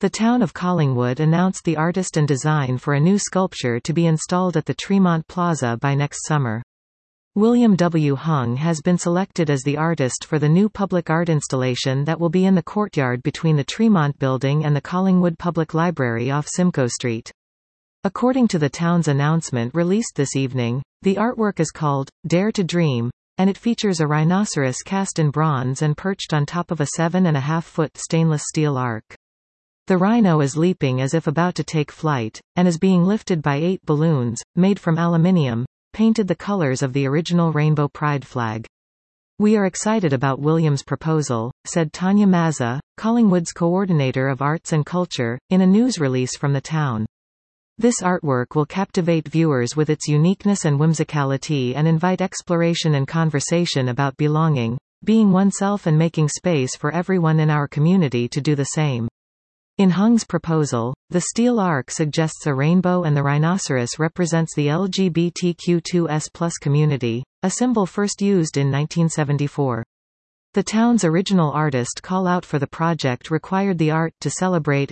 The town of Collingwood announced the artist and design for a new sculpture to be installed at the Tremont Plaza by next summer. William W. Hung has been selected as the artist for the new public art installation that will be in the courtyard between the Tremont Building and the Collingwood Public Library off Simcoe Street. According to the town's announcement released this evening, the artwork is called Dare to Dream, and it features a rhinoceros cast in bronze and perched on top of a 7.5-foot stainless steel ark. The rhino is leaping as if about to take flight, and is being lifted by 8 balloons, made from aluminium, painted the colors of the original Rainbow Pride flag. "We are excited about William's proposal," said Tanya Mazza, Collingwood's coordinator of arts and culture, in a news release from the town. "This artwork will captivate viewers with its uniqueness and whimsicality and invite exploration and conversation about belonging, being oneself and making space for everyone in our community to do the same." In Hung's proposal, the steel ark suggests a rainbow and the rhinoceros represents the LGBTQ2S+ community, a symbol first used in 1974. The town's original artist call-out for the project required the art to celebrate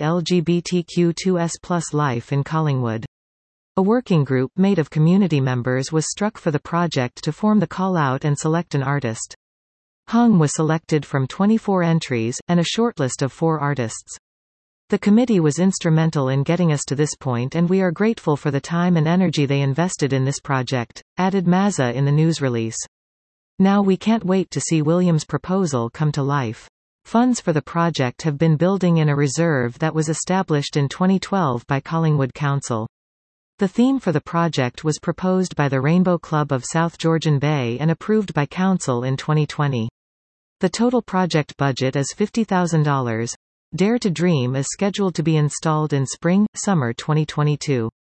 LGBTQ2S+ life in Collingwood. A working group made of community members was struck for the project to form the call-out and select an artist. Hung was selected from 24 entries, and a shortlist of 4 artists. "The committee was instrumental in getting us to this point and we are grateful for the time and energy they invested in this project," added Mazza in the news release. "Now we can't wait to see William's proposal come to life. Funds for the project have been building in a reserve that was established in 2012 by Collingwood Council. The theme for the project was proposed by the Rainbow Club of South Georgian Bay and approved by Council in 2020. The total project budget is $50,000. Dare to Dream is scheduled to be installed in spring/summer 2022.